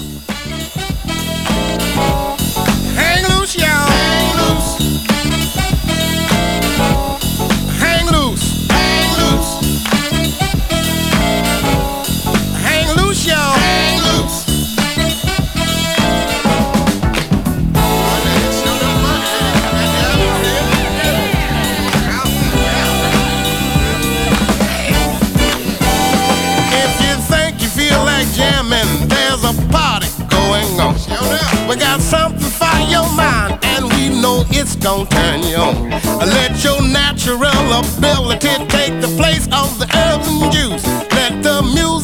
Hang loose, y'all. Hang loose. Hang loose. Hang loose. Hang loose, y'all. Hang loose. If you think you feel like jamming, there's a party going on. We got something for your mind, and we know it's gonna turn you on. Let your natural ability take the place of the herbs and juice. Let the music